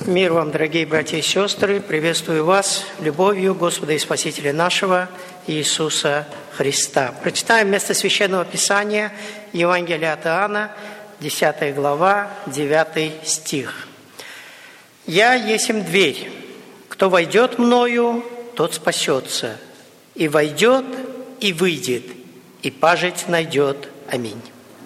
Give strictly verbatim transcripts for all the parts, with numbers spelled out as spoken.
Мир вам, дорогие братья и сестры! Приветствую вас любовью Господа и Спасителя нашего Иисуса Христа. Прочитаем место Священного Писания Евангелия от Иоанна, десятая глава, девятый стих. «Я есмь дверь. Кто войдет мною, тот спасется. И войдет, и выйдет, и пажить найдет. Аминь».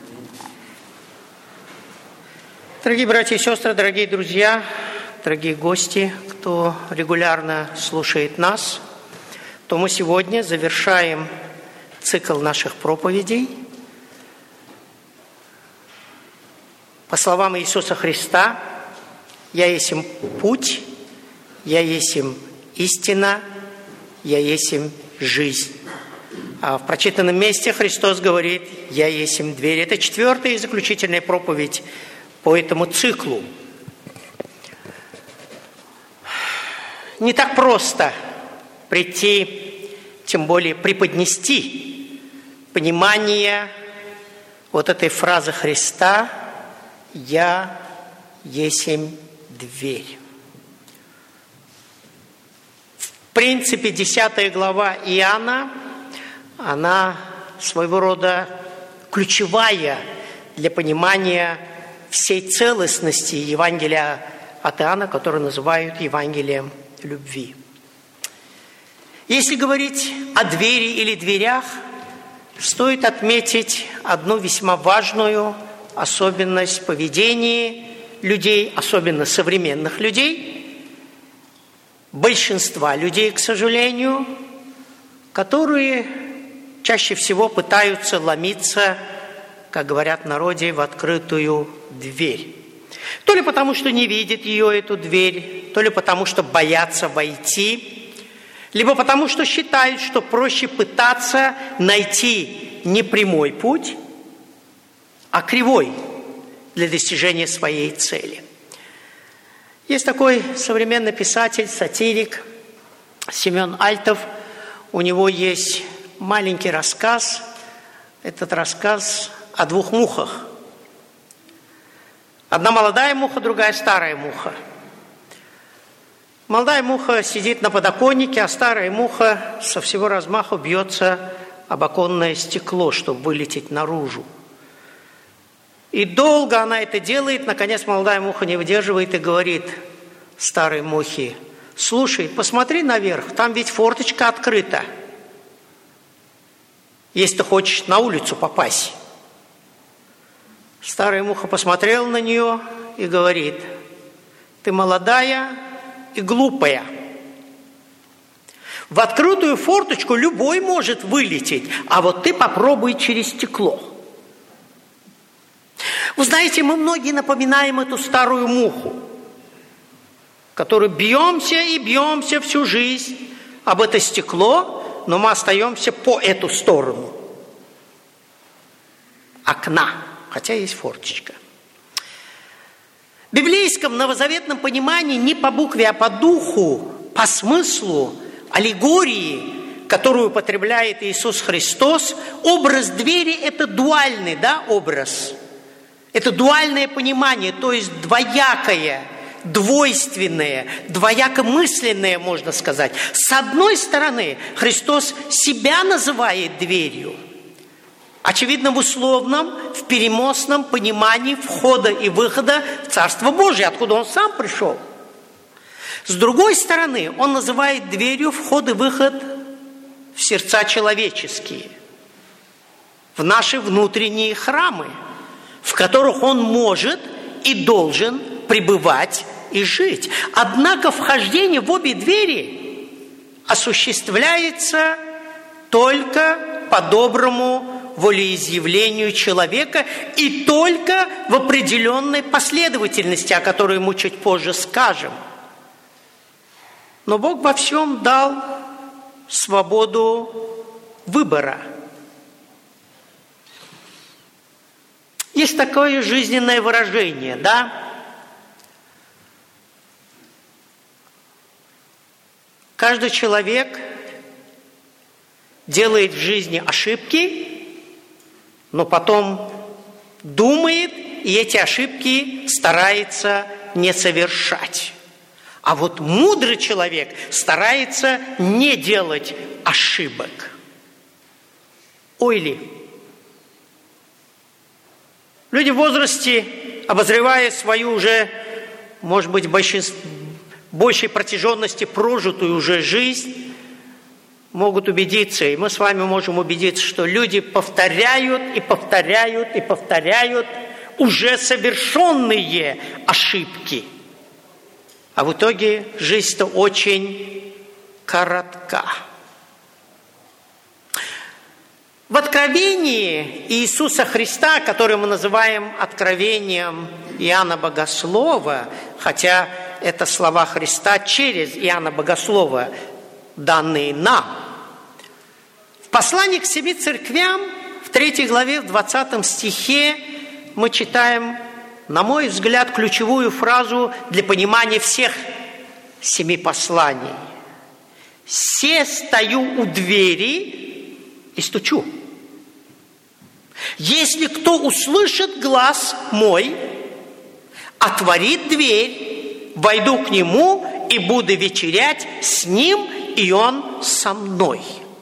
Дорогие братья и сестры, дорогие друзья, дорогие гости, кто регулярно слушает нас, то мы сегодня завершаем цикл наших проповедей по словам Иисуса Христа: «Я есмь путь, я есмь истина, я есмь жизнь». А в прочитанном месте Христос говорит: «Я есмь дверь». Это четвертая и заключительная проповедь по этому циклу. Не так просто прийти, тем более преподнести понимание вот этой фразы Христа «Я есмь дверь». В принципе, десятая глава Иоанна, она своего рода ключевая для понимания всей целостности Евангелия от Иоанна, которое называют Евангелием любви. Если говорить о двери или дверях, стоит отметить одну весьма важную особенность поведения людей, особенно современных людей, большинства людей, к сожалению, которые чаще всего пытаются ломиться, как говорят в народе, в открытую дверь. То ли потому, что не видят ее, эту дверь, то ли потому, что боятся войти, либо потому, что считают, что проще пытаться найти не прямой путь, а кривой для достижения своей цели. Есть такой современный писатель, сатирик Семен Альтов. У него есть маленький рассказ. Этот рассказ о двух мухах. Одна молодая муха, другая старая муха. Молодая муха сидит на подоконнике, а старая муха со всего размаху бьется об оконное стекло, чтобы вылететь наружу. И долго она это делает. Наконец молодая муха не выдерживает и говорит старой мухе: «Слушай, посмотри наверх, там ведь форточка открыта, если ты хочешь на улицу попасть». Старая муха посмотрела на нее и говорит: «Ты молодая и глупая. В открытую форточку любой может вылететь, а вот ты попробуй через стекло». Вы знаете, мы многие напоминаем эту старую муху, которой бьемся и бьемся всю жизнь об это стекло, но мы остаемся по эту сторону окна, хотя есть форточка. В библейском новозаветном понимании не по букве, а по духу, по смыслу, аллегории, которую употребляет Иисус Христос, образ двери – это дуальный, да, образ. Это дуальное понимание, то есть двоякое, двойственное, двоякомысленное, можно сказать. С одной стороны, Христос себя называет дверью, очевидно, в условном, в переносном понимании входа и выхода в Царство Божие, откуда Он сам пришел. С другой стороны, Он называет дверью вход и выход в сердца человеческие, в наши внутренние храмы, в которых Он может и должен пребывать и жить. Однако вхождение в обе двери осуществляется только по доброму волеизъявлению человека и только в определенной последовательности, о которой мы чуть позже скажем. Но Бог во всем дал свободу выбора. Есть такое жизненное выражение, да? Каждый человек делает в жизни ошибки, но потом думает и эти ошибки старается не совершать. А вот мудрый человек старается не делать ошибок. Ой ли. Люди в возрасте, обозревая свою уже, может быть, большинство, большей протяженности прожитую уже жизнь, могут убедиться, и мы с вами можем убедиться, что люди повторяют и повторяют и повторяют уже совершенные ошибки. А в итоге жизнь-то очень коротка. В Откровении Иисуса Христа, которое мы называем Откровением Иоанна Богослова, хотя это слова Христа через Иоанна Богослова, данные нам. В послании к семи церквям, в третьей главе, в двадцатом стихе, мы читаем, на мой взгляд, ключевую фразу для понимания всех семи посланий. «Се стою у двери и стучу. Если кто услышит глас мой, отворит дверь, войду к нему и буду вечерять с ним, и он со мной».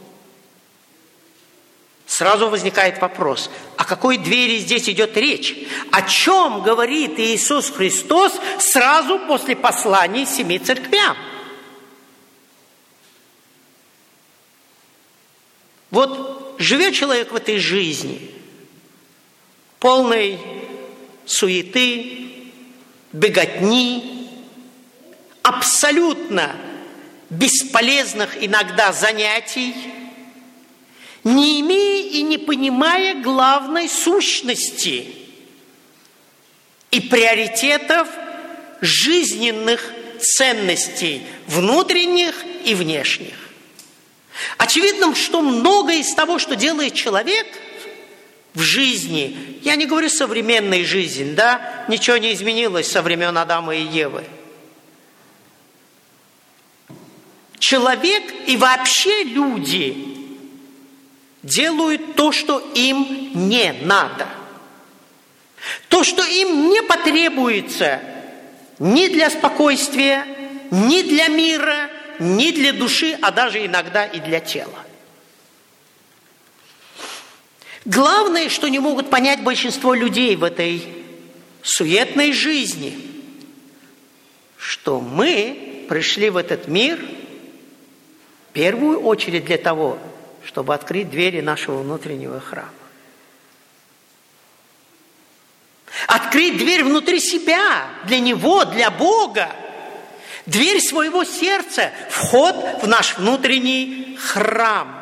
Сразу возникает вопрос, о какой двери здесь идет речь? О чем говорит Иисус Христос сразу после послания семи церквям? Вот живет человек в этой жизни, полной суеты, беготни, абсолютно бесполезных иногда занятий, не имея и не понимая главной сущности и приоритетов жизненных ценностей, внутренних и внешних. Очевидно, что многое из того, что делает человек в жизни, я не говорю современной жизни, да, ничего не изменилось со времен Адама и Евы. Человек и вообще люди делают то, что им не надо. То, что им не потребуется ни для спокойствия, ни для мира, ни для души, а даже иногда и для тела. Главное, что не могут понять большинство людей в этой суетной жизни, что мы пришли в этот мир в первую очередь для того, чтобы открыть двери нашего внутреннего храма. Открыть дверь внутри себя, для Него, для Бога. Дверь своего сердца, вход в наш внутренний храм.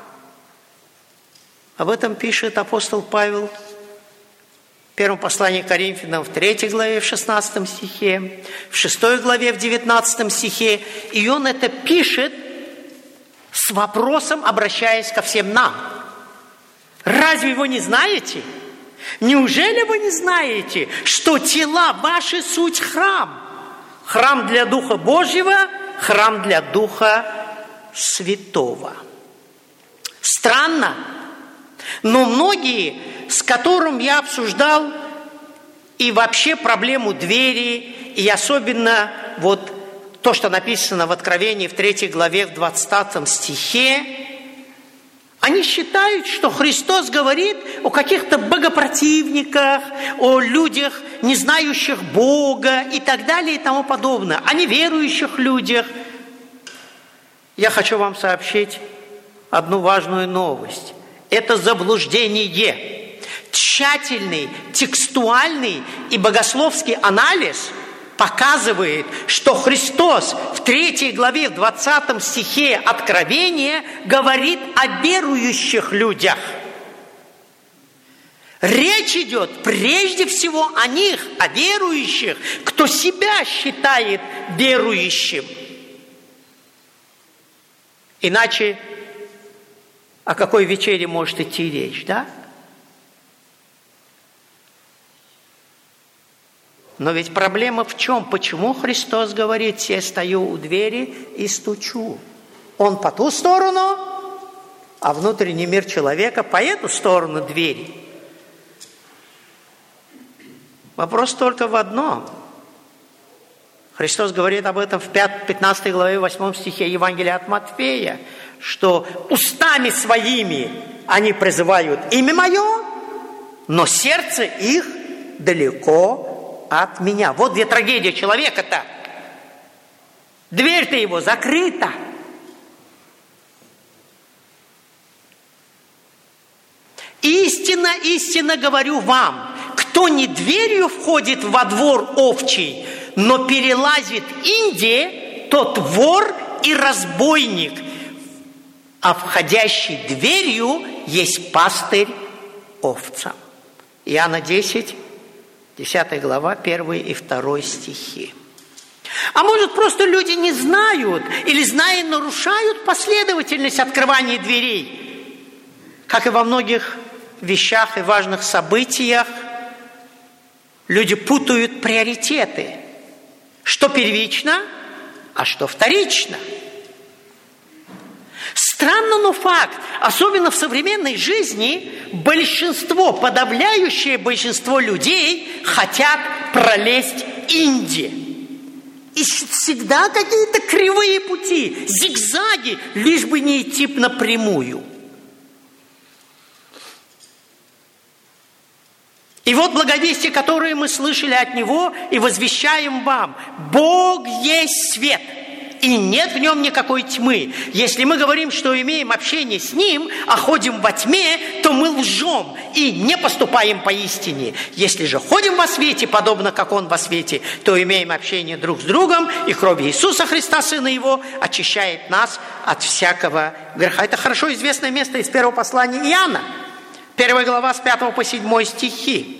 Об этом пишет апостол Павел в первом послании к Коринфянам, в третьей главе, в шестнадцатом стихе, в шестой главе, в девятнадцатом стихе. И он это пишет с вопросом, обращаясь ко всем нам. Разве вы не знаете? Неужели вы не знаете, что тела ваши суть храм? Храм для Духа Божьего, храм для Духа Святого. Странно, но многие, с которым я обсуждал и вообще проблему двери, и особенно вот то, что написано в Откровении в третьей главе, в двадцатом стихе, они считают, что Христос говорит о каких-то богопротивниках, о людях, не знающих Бога и так далее и тому подобное, о неверующих людях. Я хочу вам сообщить одну важную новость. Это заблуждение. Тщательный, текстуальный и богословский анализ показывает, что Христос в третьей главе, в двадцатом стихе Откровения говорит о верующих людях. Речь идет прежде всего о них, о верующих, кто себя считает верующим. Иначе о какой вечере может идти речь, да? Но ведь проблема в чем? Почему Христос говорит: «Я стою у двери и стучу»? Он по ту сторону, а внутренний мир человека по эту сторону двери. Вопрос только в одном. Христос говорит об этом в пятнадцатой главе, восьмом стихе Евангелия от Матфея, что устами своими они призывают имя Мое, но сердце их далеко от Меня. Вот где трагедия человека-то. Дверь-то его закрыта. Истинно, истинно говорю вам, кто не дверью входит во двор овчий, но перелазит инде, тот вор и разбойник, а входящий дверью есть пастырь овцам. Иоанна десять, десятая глава, первый и второй стихи. А может, просто люди не знают или, зная, нарушают последовательность открывания дверей. Как и во многих вещах и важных событиях, люди путают приоритеты. Что первично, а что вторично. Странно, но факт. Особенно в современной жизни большинство, подавляющее большинство людей хотят пролезть инди. И всегда какие-то кривые пути, зигзаги, лишь бы не идти напрямую. И вот благовестие, которое мы слышали от Него и возвещаем вам. Бог есть свет, и нет в Нем никакой тьмы. Если мы говорим, что имеем общение с Ним, а ходим во тьме, то мы лжем и не поступаем поистине. Если же ходим во свете, подобно как Он во свете, то имеем общение друг с другом, и кровь Иисуса Христа, Сына Его, очищает нас от всякого греха. Это хорошо известное место из первого послания Иоанна. Первая глава с пятого по седьмой стихи.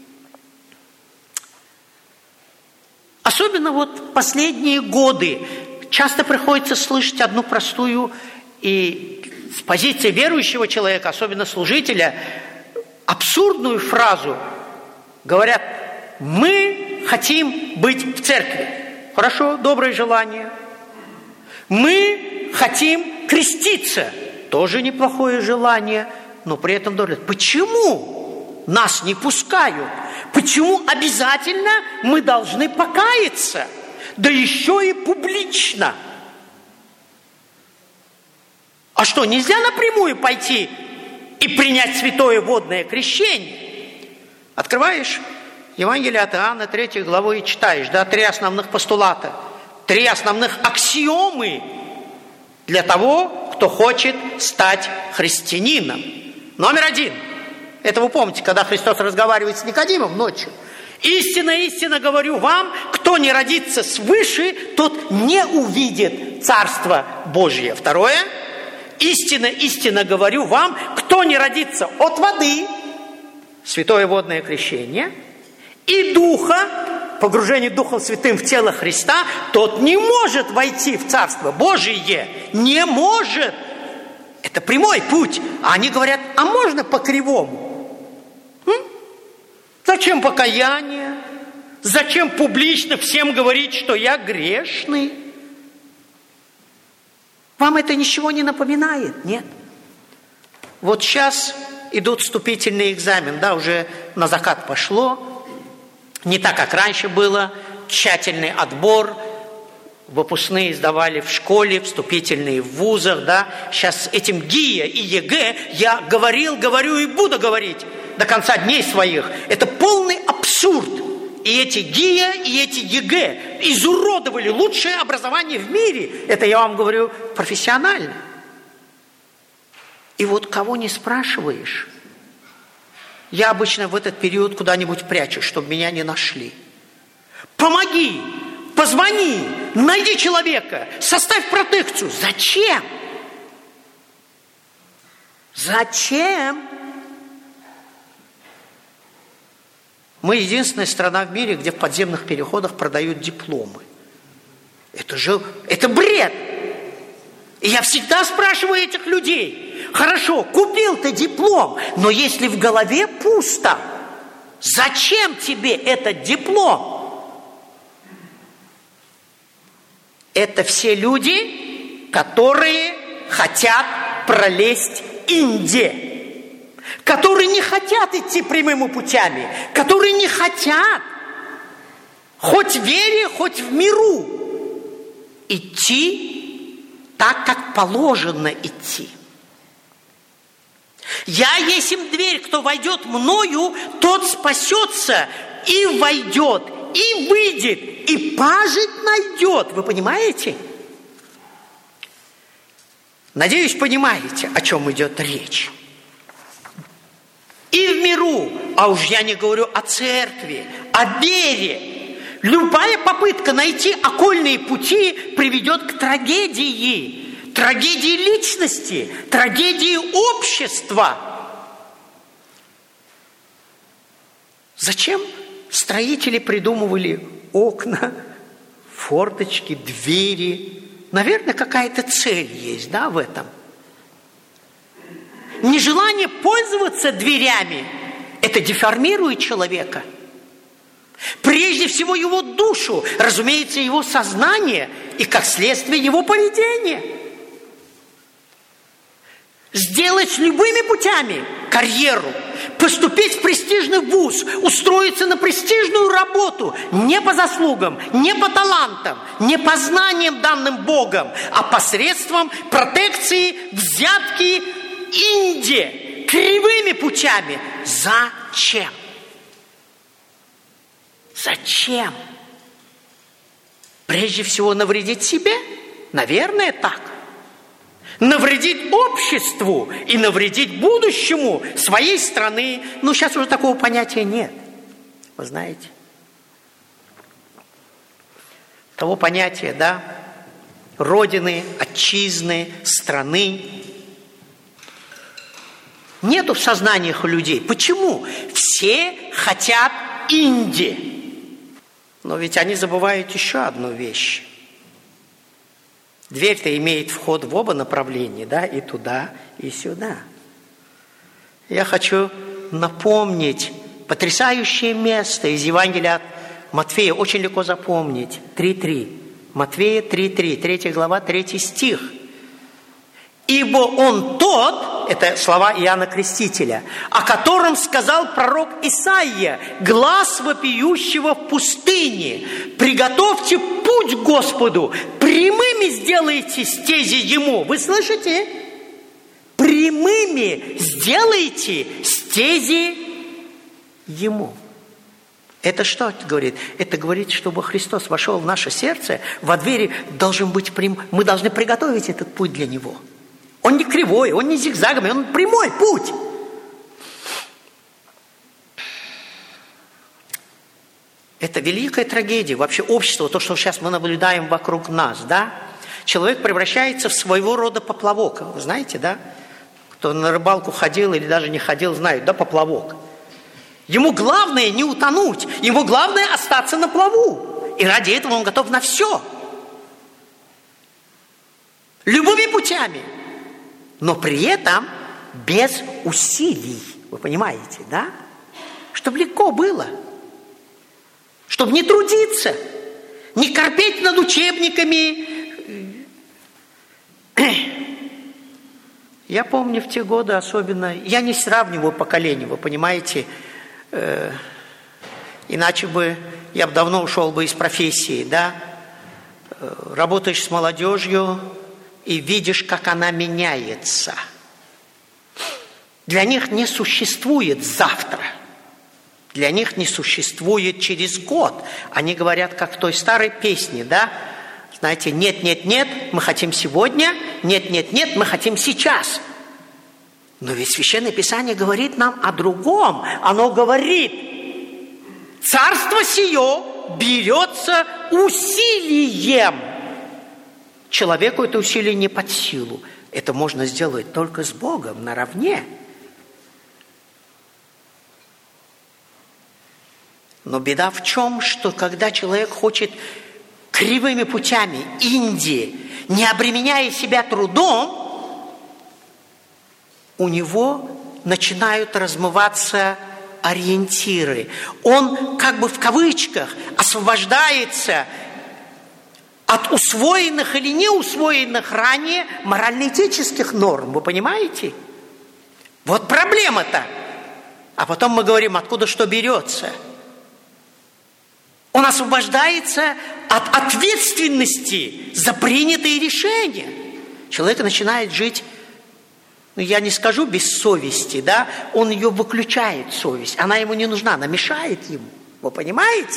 Особенно вот в последние годы часто приходится слышать одну простую и с позиции верующего человека, особенно служителя, абсурдную фразу. Говорят, мы хотим быть в церкви. Хорошо, доброе желание. Мы хотим креститься. Тоже неплохое желание. Но при этом говорят, почему нас не пускают? Почему обязательно мы должны покаяться? Да еще и публично. А что, нельзя напрямую пойти и принять святое водное крещение? Открываешь Евангелие от Иоанна, третью главу, и читаешь, да, три основных постулата, три основных аксиомы для того, кто хочет стать христианином. Номер один. Это вы помните, когда Христос разговаривает с Никодимом ночью. Истинно, истинно говорю вам, кто не родится свыше, тот не увидит Царство Божие. Второе. Истинно, истинно говорю вам, кто не родится от воды, святое водное крещение, и Духа, погружение Духом Святым в тело Христа, тот не может войти в Царство Божие. Не может. Это прямой путь. А они говорят, а можно по кривому? М? Зачем покаяние? Зачем публично всем говорить, что я грешный? Вам это ничего не напоминает? Нет. Вот сейчас идут вступительные экзамены, да, уже на закат пошло. Не так, как раньше было. Тщательный отбор. Выпускные сдавали в школе, вступительные в вузах, да. Сейчас этим ГИА и ЕГЭ я говорил, говорю и буду говорить до конца дней своих. Это полный абсурд. И эти ГИА, и эти ЕГЭ изуродовали лучшее образование в мире. Это я вам говорю профессионально. И вот кого не спрашиваешь, я обычно в этот период куда-нибудь прячусь, чтобы меня не нашли. Помоги! Позвони, найди человека, составь протекцию. Зачем? Зачем? Мы единственная страна в мире, где в подземных переходах продают дипломы. Это же, это бред. И я всегда спрашиваю этих людей, хорошо, купил ты диплом, но если в голове пусто, зачем тебе этот диплом? Это все люди, которые хотят пролезть инде, которые не хотят идти прямыми путями, которые не хотят хоть в вере, хоть в миру, идти так, как положено идти. Я есмь дверь, кто войдет мною, тот спасется и войдет, и выйдет, и пажить найдет. Вы понимаете? Надеюсь, понимаете, о чем идет речь. И в миру, а уж я не говорю о церкви, о вере. Любая попытка найти окольные пути приведет к трагедии. Трагедии личности, трагедии общества. Зачем строители придумывали окна, форточки, двери? Наверное, какая-то цель есть, да, в этом. Нежелание пользоваться дверями – это деформирует человека. Прежде всего его душу, разумеется, его сознание и, как следствие, его поведение. Сделать любыми путями карьеру, поступить в престижный вуз, устроиться на престижную работу не по заслугам, не по талантам, не по знаниям, данным Богом, а посредством протекции, взятки, инди, кривыми путями. Зачем? Зачем? Прежде всего навредить себе? Наверное, так. Навредить обществу и навредить будущему своей страны. Ну, сейчас уже такого понятия нет. Вы знаете? Того понятия, да? Родины, отчизны, страны. Нету в сознаниях у людей. Почему? Все хотят инди. Но ведь они забывают еще одну вещь. Дверь-то имеет вход в оба направления, да, и туда, и сюда. Я хочу напомнить потрясающее место из Евангелия от Матфея, очень легко запомнить, три три. Матфея три три, третья глава, третий стих. «Ибо он тот», это слова Иоанна Крестителя, о котором сказал пророк Исаия, глас вопиющего в пустыне: приготовьте путь Господу, прямыми сделайте стези Ему. Вы слышите? Прямыми сделайте стези Ему. Это что это говорит? Это говорит, чтобы Христос вошел в наше сердце, во двери должен быть прям... Мы должны приготовить этот путь для Него. Он не кривой, он не зигзагами, он прямой путь. Это великая трагедия. Вообще общество, то, что сейчас мы наблюдаем вокруг нас, да? Человек превращается в своего рода поплавок. Вы знаете, да? Кто на рыбалку ходил или даже не ходил, знает, да, поплавок. Ему главное не утонуть, ему главное остаться на плаву. И ради этого он готов на все. Любыми путями. Но при этом без усилий. Вы понимаете, да? Чтобы легко было. Чтобы не трудиться. Не корпеть над учебниками. Я помню в те годы особенно... Я не сравниваю поколения, вы понимаете. Э, иначе бы я бы давно ушел бы из профессии, да? Э, работаешь с молодежью... и видишь, как она меняется. Для них не существует завтра. Для них не существует через год. Они говорят, как в той старой песне, да? Знаете, нет, нет, нет, мы хотим сегодня. Нет, нет, нет, мы хотим сейчас. Но ведь Священное Писание говорит нам о другом. Оно говорит, царство сие берется усилием. Человеку это усилие не под силу. Это можно сделать только с Богом наравне. Но беда в чем, что когда человек хочет кривыми путями, инди, не обременяя себя трудом, у него начинают размываться ориентиры. Он как бы в кавычках освобождается от усвоенных или не усвоенных ранее морально-этических норм. Вы понимаете? Вот проблема-то. А потом мы говорим, откуда что берется. Он освобождается от ответственности за принятые решения. Человек начинает жить, ну, я не скажу без совести, да, он ее выключает, совесть. Она ему не нужна, она мешает ему. Вы понимаете?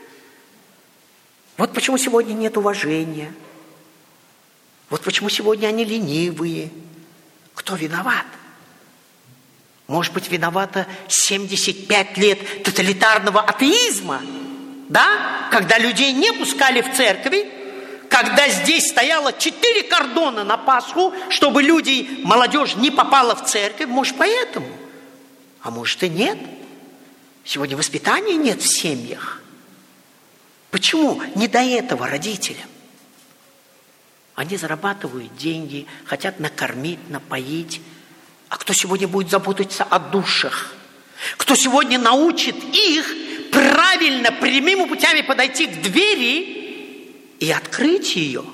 Вот почему сегодня нет уважения. Вот почему сегодня они ленивые. Кто виноват? Может быть, виновата семьдесят пять лет тоталитарного атеизма, да? Когда людей не пускали в церкви, когда здесь стояло четыре кордона на Пасху, чтобы люди, молодежь не попала в церковь. Может, поэтому? А может и нет. Сегодня воспитания нет в семьях. Почему? Не до этого родителям. Они зарабатывают деньги, хотят накормить, напоить. А кто сегодня будет заботиться о душах? Кто сегодня научит их правильно, прямыми путями подойти к двери и открыть ее?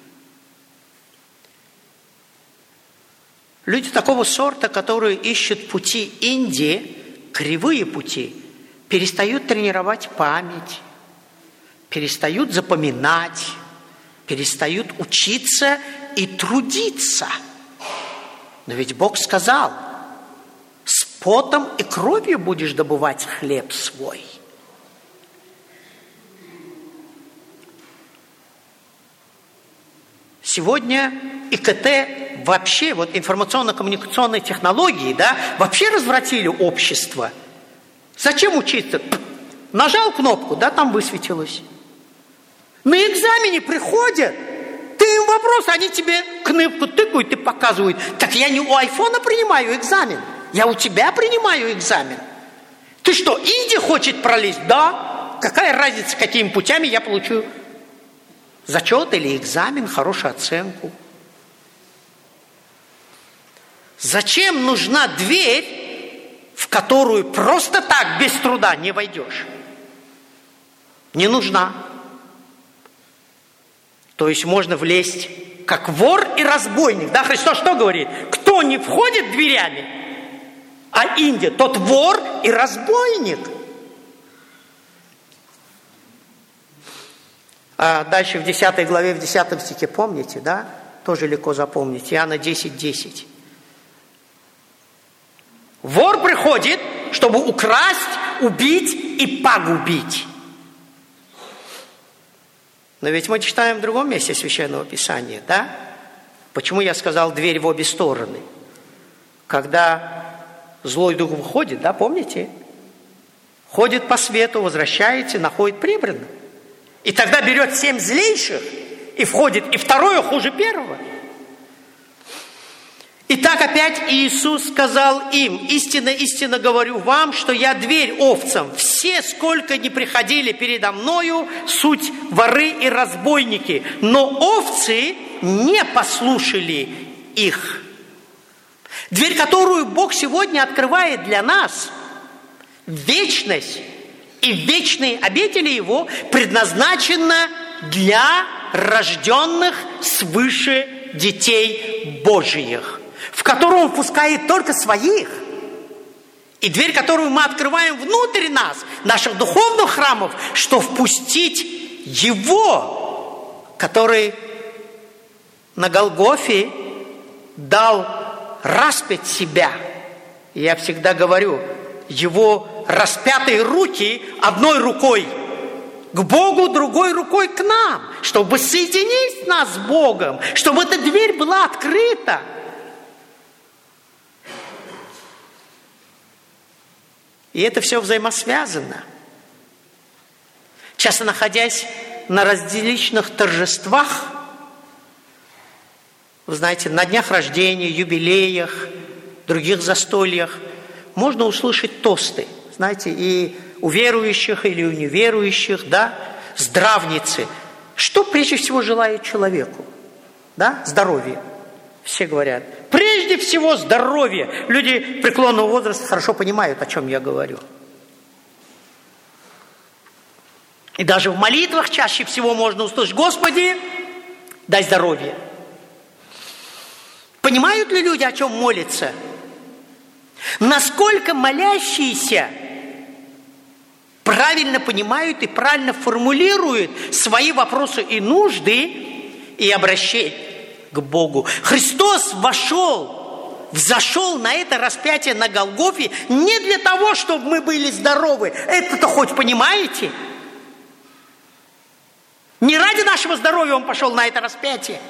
Люди такого сорта, которые ищут пути Индии, кривые пути, перестают тренировать память, перестают запоминать, перестают учиться и трудиться. Но ведь Бог сказал, с потом и кровью будешь добывать хлеб свой. Сегодня И К Т вообще, вот информационно-коммуникационные технологии, да, вообще развратили общество. Зачем учиться? Нажал кнопку, да, там высветилось. На экзамене приходят, ты им вопрос, они тебе кнопку тыкают и показывают. Так я не у айфона принимаю экзамен, я у тебя принимаю экзамен. Ты что, Индия хочет пролезть? Да. Какая разница, какими путями я получу зачет или экзамен, хорошую оценку? Зачем нужна дверь, в которую просто так, без труда не войдешь? Не нужна. То есть можно влезть, как вор и разбойник. Да, Христос что говорит? Кто не входит дверями, а Индия, тот вор и разбойник. А дальше в десятой главе, в десятом стихе, помните, да? Тоже легко запомнить. Иоанна десять десять. Вор приходит, чтобы украсть, убить и погубить. Но ведь мы читаем в другом месте Священного Писания, да? Почему я сказал дверь в обе стороны? Когда злой дух выходит, да, помните? Ходит по свету, возвращается, находит прибранных. И тогда берет семь злейших и входит, и второе хуже первого. И так опять Иисус сказал им: истинно, истинно говорю вам, что я дверь овцам. Все, сколько ни приходили передо мною, суть воры и разбойники, но овцы не послушали их. Дверь, которую Бог сегодня открывает для нас, вечность и вечные обители Его, предназначена для рожденных свыше детей Божиих, в которую Он впускает только своих. И дверь, которую мы открываем внутрь нас, наших духовных храмов, что впустить Его, который на Голгофе дал распять себя. И я всегда говорю, Его распятые руки одной рукой к Богу, другой рукой к нам, чтобы соединить нас с Богом, чтобы эта дверь была открыта. И это все взаимосвязано. Часто находясь на различных торжествах, вы знаете, на днях рождения, юбилеях, других застольях, можно услышать тосты, знаете, и у верующих или у неверующих, да, здравницы. Что прежде всего желает человеку? Да, здоровье. Все говорят, прежде всего здоровье. Люди преклонного возраста хорошо понимают, о чем я говорю. И даже в молитвах чаще всего можно услышать: Господи, дай здоровье. Понимают ли люди, о чем молятся? Насколько молящиеся правильно понимают и правильно формулируют свои вопросы и нужды и обращения к Богу. Христос вошел, взошел на это распятие на Голгофе не для того, чтобы мы были здоровы. Это-то хоть понимаете? Не ради нашего здоровья Он пошел на это распятие.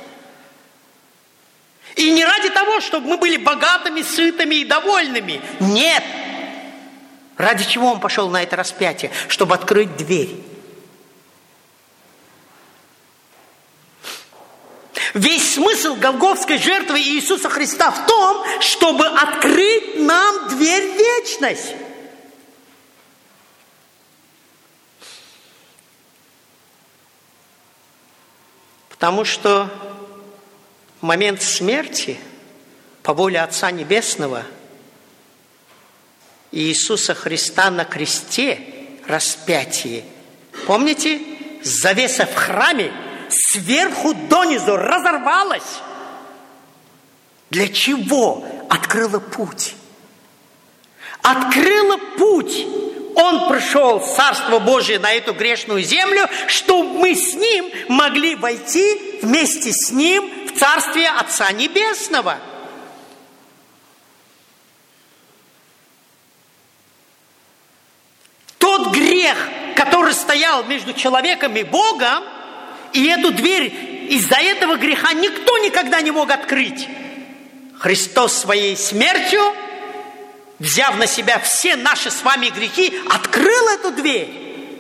И не ради того, чтобы мы были богатыми, сытыми и довольными. Нет. Ради чего Он пошел на это распятие? Чтобы открыть дверь. Весь смысл голгофской жертвы Иисуса Христа в том, чтобы открыть нам дверь в вечность. Потому что в момент смерти, по воле Отца Небесного, Иисуса Христа на кресте, распятии, помните, завеса в храме сверху донизу разорвалась. Для чего? Открыла путь. Открыла путь. Он пришел в Царство Божие на эту грешную землю, чтобы мы с Ним могли войти вместе с Ним в Царствие Отца Небесного. Тот грех, который стоял между человеком и Богом, и эту дверь из-за этого греха никто никогда не мог открыть. Христос своей смертью, взяв на себя все наши с вами грехи, открыл эту дверь.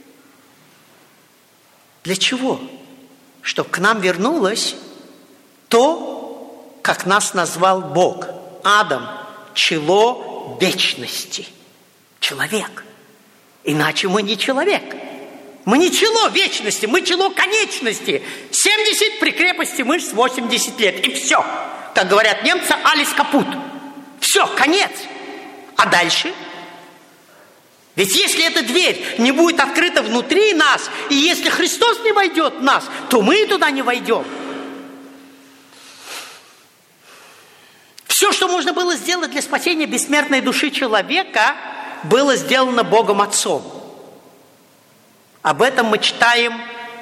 Для чего? Чтобы к нам вернулось то, как нас назвал Бог. Адам, чело вечности. Человек. Иначе мы не человек. Мы не чело вечности, мы чело конечности. семьдесят при крепости мышц восемьдесят лет. И все. Как говорят немцы, алис капут. Все, конец. А дальше? Ведь если эта дверь не будет открыта внутри нас, и если Христос не войдет в нас, то мы туда не войдем. Все, что можно было сделать для спасения бессмертной души человека, было сделано Богом Отцом. Об этом мы читаем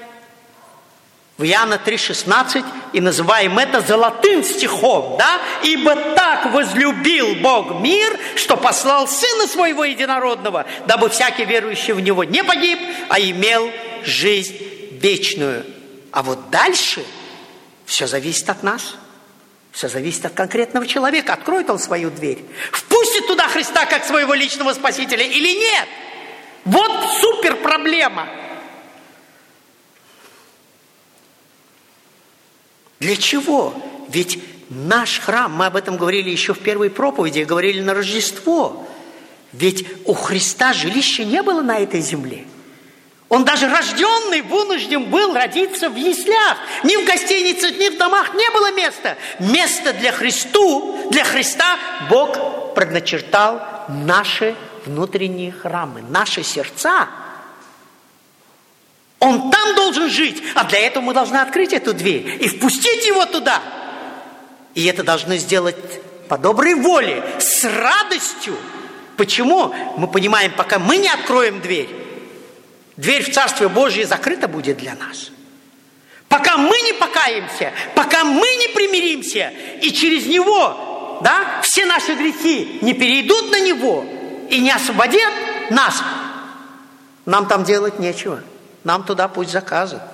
в Иоанна три шестнадцать и называем это золотым стихом, да? «Ибо так возлюбил Бог мир, что послал Сына Своего Единородного, дабы всякий верующий в Него не погиб, а имел жизнь вечную». А вот дальше все зависит от нас. Все зависит от конкретного человека. Откроет он свою дверь, впустит туда Христа как своего личного Спасителя или нет. Вот супер проблема. Для чего? Ведь наш храм, мы об этом говорили еще в первой проповеди, говорили на Рождество. Ведь у Христа жилища не было на этой земле. Он даже рожденный вынужден был родиться в яслях. Ни в гостиницах, ни в домах не было места. Место для Христу, для Христа Бог предначертал наши внутренние храмы, наши сердца. Он там должен жить, а для этого мы должны открыть эту дверь и впустить его туда. И это должны сделать по доброй воле, с радостью. Почему? Мы понимаем, пока мы не откроем дверь, дверь в Царствие Божие закрыта будет для нас. Пока мы не покаемся, пока мы не примиримся, и через Него, да, все наши грехи не перейдут на Него и не освободят нас, нам там делать нечего. Нам туда путь заказан.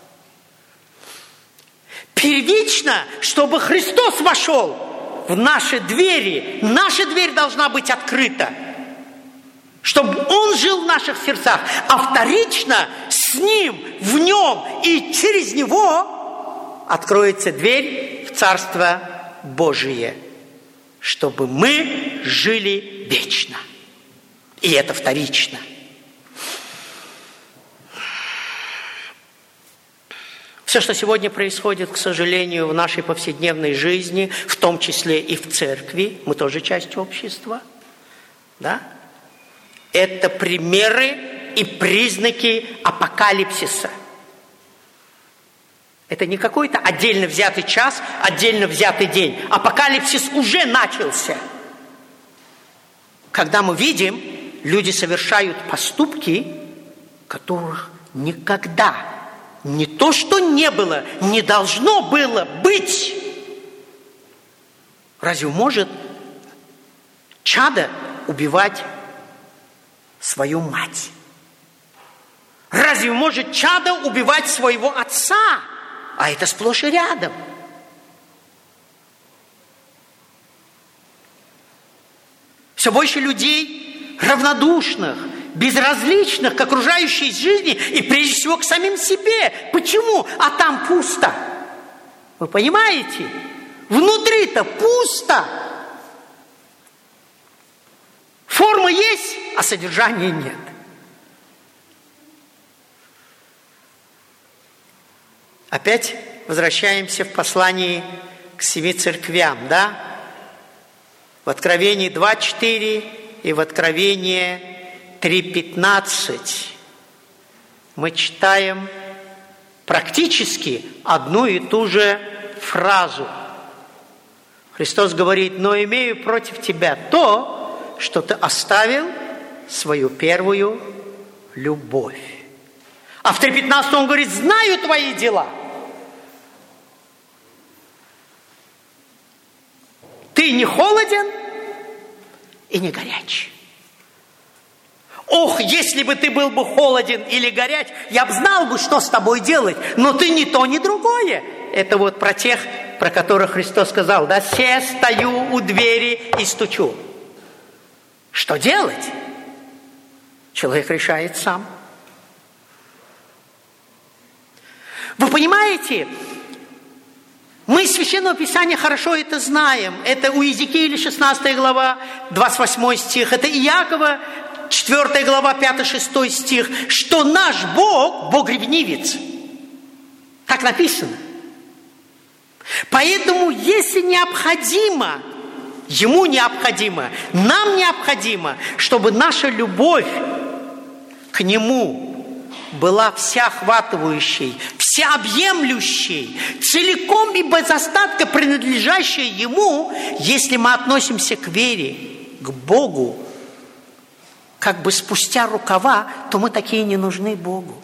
Первично, чтобы Христос вошел в наши двери, наша дверь должна быть открыта, чтобы Он жил в наших сердцах, а вторично с Ним, в Нем и через Него откроется дверь в Царство Божие, чтобы мы жили вечно. И это вторично. Все, что сегодня происходит, к сожалению, в нашей повседневной жизни, в том числе и в церкви, мы тоже часть общества, да? Это примеры и признаки апокалипсиса. Это не какой-то отдельно взятый час, отдельно взятый день. Апокалипсис уже начался. Когда мы видим, люди совершают поступки, которых никогда, не то что не было, не должно было быть. Разве может чадо убивать свою мать? Разве может чадо убивать своего отца? А это сплошь и рядом. Все больше людей равнодушных, безразличных к окружающей жизни и прежде всего к самим себе. Почему? А там пусто. Вы понимаете? Внутри-то пусто. Форма есть, а содержания нет. Опять возвращаемся в послании к семи церквям, да? В Откровении два четыре и в Откровении три пятнадцать мы читаем практически одну и ту же фразу. Христос говорит: «Но имею против тебя то, что ты оставил свою первую любовь». А в три пятнадцать он говорит: «Знаю твои дела. Ты не холоден и не горяч». Ох, если бы ты был бы холоден или горяч, я бы знал бы, что с тобой делать. Но ты ни то, ни другое. Это вот про тех, про которых Христос сказал: «Да, се стою у двери и стучу». Что делать? Человек решает сам. Вы понимаете, мы из Священного Писания хорошо это знаем. Это у Иезекииля шестнадцатая глава, двадцать восьмой стих. Это Иакова четвёртая глава, пятый-шестой стих. Что наш Бог, Бог-ревнивец. Так написано. Поэтому, если необходимо, Ему необходимо, нам необходимо, чтобы наша любовь к Нему была всеохватывающей, всеобъемлющей, целиком и без остатка принадлежащей Ему, если мы относимся к вере, к Богу, как бы спустя рукава, то мы такие не нужны Богу.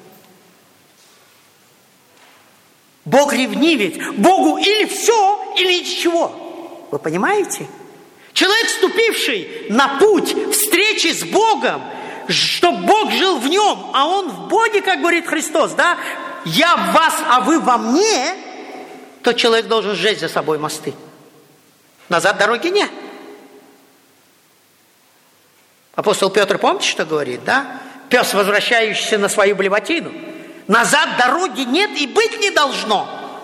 Бог ревнивец. Богу или все, или ничего. Вы понимаете? Человек, вступивший на путь встречи с Богом, чтобы Бог жил в нем, а он в Боге, как говорит Христос, да? Я в вас, а вы во мне, то человек должен сжечь за собой мосты. Назад дороги нет. Апостол Петр, помните, что говорит, да? Пес, возвращающийся на свою блевотину. Назад дороги нет и быть не должно.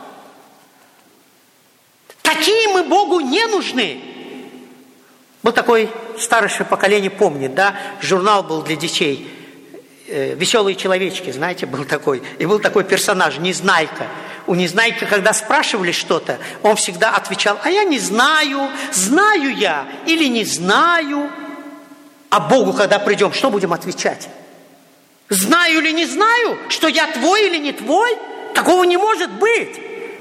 Такие мы Богу не нужны. Был такой, старшее поколение помнит, да? Журнал был для детей. «Веселые человечки», знаете, был такой. И был такой персонаж, Незнайка. У Незнайки, когда спрашивали что-то, он всегда отвечал: «А я не знаю, знаю я или не знаю». А Богу, когда придем, что будем отвечать? Знаю или не знаю, что я твой или не твой? Такого не может быть.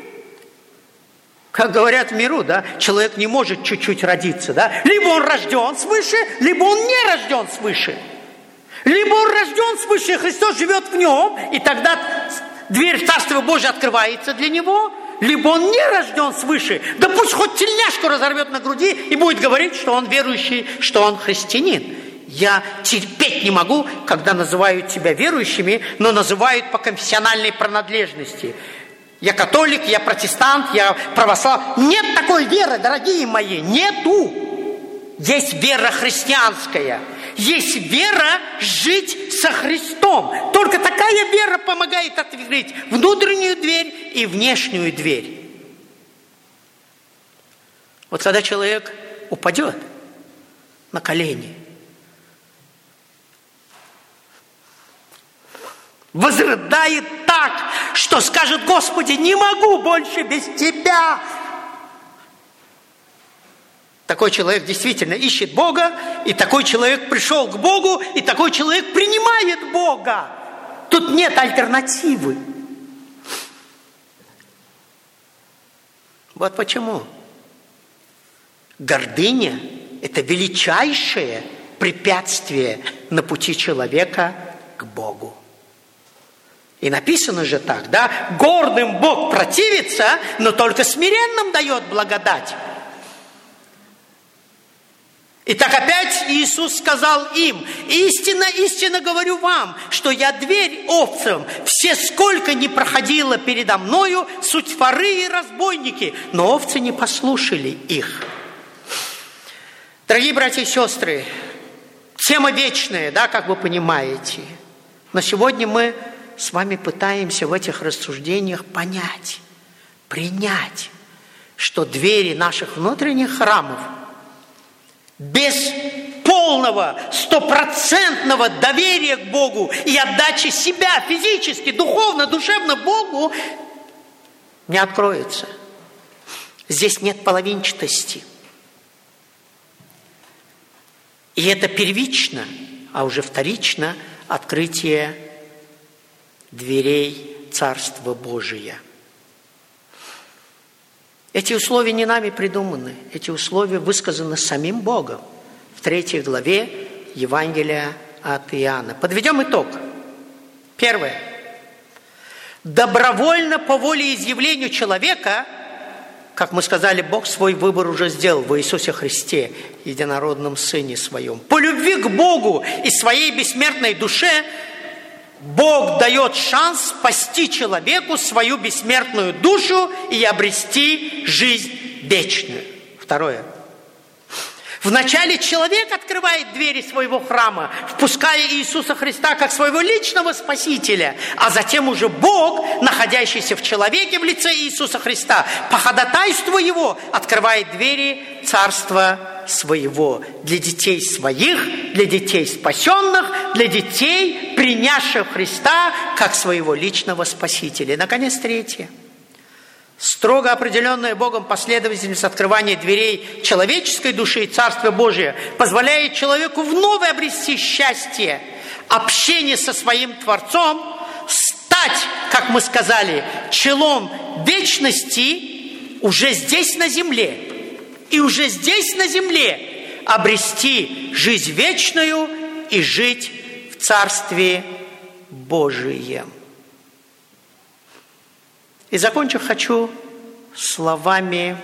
Как говорят в миру, да, человек не может чуть-чуть родиться, да? Либо он рожден свыше, либо он не рожден свыше. Либо он рожден свыше, и Христос живет в нем, и тогда дверь в Царство Божие открывается для него. Либо он не рожден свыше, да пусть хоть тельняшку разорвет на груди и будет говорить, что он верующий, что он христианин. Я терпеть не могу, когда называют себя верующими, но называют по конфессиональной принадлежности. Я католик, я протестант, я православный. Нет такой веры, дорогие мои, нету. Есть вера христианская. Есть вера жить со Христом. Только такая вера помогает открыть внутреннюю дверь и внешнюю дверь. Вот когда человек упадет на колени, возрыдает так, что скажет: «Господи, не могу больше без Тебя». Такой человек действительно ищет Бога, и такой человек пришел к Богу, и такой человек принимает Бога. Тут нет альтернативы. Вот почему. Гордыня – это величайшее препятствие на пути человека к Богу. И написано же так, да? Гордым Бог противится, но только смиренным дает благодать. Итак, опять Иисус сказал им: истинно, истинно говорю вам, что я дверь овцам. Все, сколько ни проходило передо мною, суть воры и разбойники, но овцы не послушали их. Дорогие братья и сестры, тема вечная, да, как вы понимаете. Но сегодня мы с вами пытаемся в этих рассуждениях понять, принять, что двери наших внутренних храмов без полного, стопроцентного доверия к Богу и отдачи себя физически, духовно, душевно Богу не откроются. Здесь нет половинчатости. И это первично, а уже вторично открытие дверей Царства Божия. Эти условия не нами придуманы. Эти условия высказаны самим Богом в третьей главе Евангелия от Иоанна. Подведем итог. Первое. Добровольно по волеизъявлению человека, как мы сказали, Бог свой выбор уже сделал в Иисусе Христе, единородном Сыне Своем. По любви к Богу и своей бессмертной душе Бог дает шанс спасти человеку свою бессмертную душу и обрести жизнь вечную. Второе. Вначале человек открывает двери своего храма, впуская Иисуса Христа как своего личного Спасителя, а затем уже Бог, находящийся в человеке в лице Иисуса Христа, по ходатайству Его открывает двери Царства Своего для детей своих, для детей спасенных, для детей, принявших Христа как своего личного Спасителя. И, наконец, третье. Строго определенная Богом последовательность открывания дверей человеческой души и Царства Божия позволяет человеку вновь обрести счастье, общение со своим Творцом, стать, как мы сказали, челом вечности уже здесь на земле. И уже здесь на земле обрести жизнь вечную и жить в Царстве Божием. И закончу хочу словами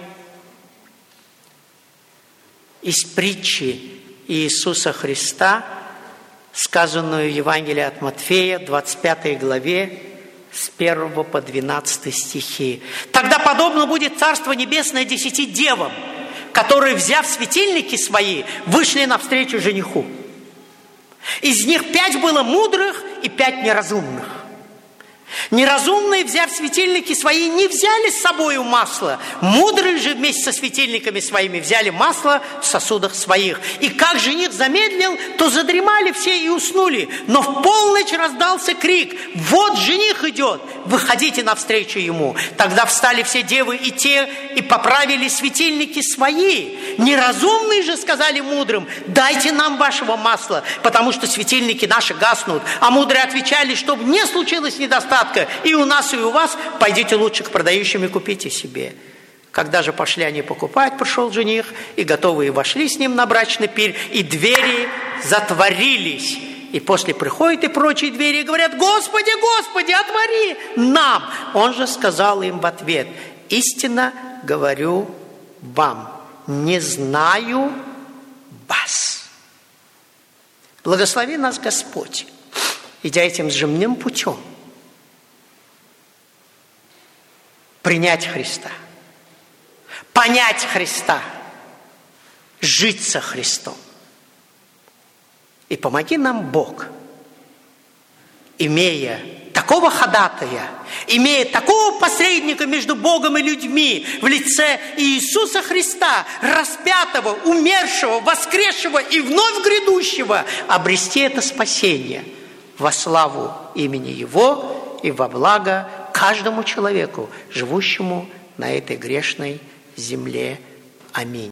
из притчи Иисуса Христа, сказанную в Евангелии от Матфея, двадцать пятой главе, с первого по двенадцатый стихи. «Тогда подобно будет Царство Небесное десяти девам, которые, взяв светильники свои, вышли навстречу жениху. Из них пять было мудрых и пять неразумных. Неразумные, взяв светильники свои, не взяли с собою масло. Мудрые же вместе со светильниками своими взяли масло в сосудах своих. И как жених замедлил, то задремали все и уснули. Но в полночь раздался крик: вот жених идет, выходите навстречу ему. Тогда встали все девы и те, и поправили светильники свои. Неразумные же сказали мудрым: дайте нам вашего масла, потому что светильники наши гаснут. А мудрые отвечали: чтобы не случилось недостатка и у нас, и у вас, пойдите лучше к продающим и купите себе. Когда же пошли они покупать, пришел жених, и готовые вошли с ним на брачный пир, и двери затворились. И после приходят и прочие двери и говорят: Господи, Господи, отвори нам. Он же сказал им в ответ: истинно говорю вам, не знаю вас. Благослови нас Господь, идя этим земным путем, принять Христа, понять Христа, жить со Христом. И помоги нам, Бог, имея такого ходатая, имея такого посредника между Богом и людьми в лице Иисуса Христа, распятого, умершего, воскресшего и вновь грядущего, обрести это спасение во славу имени Его и во благо каждому человеку, живущему на этой грешной земле. Аминь.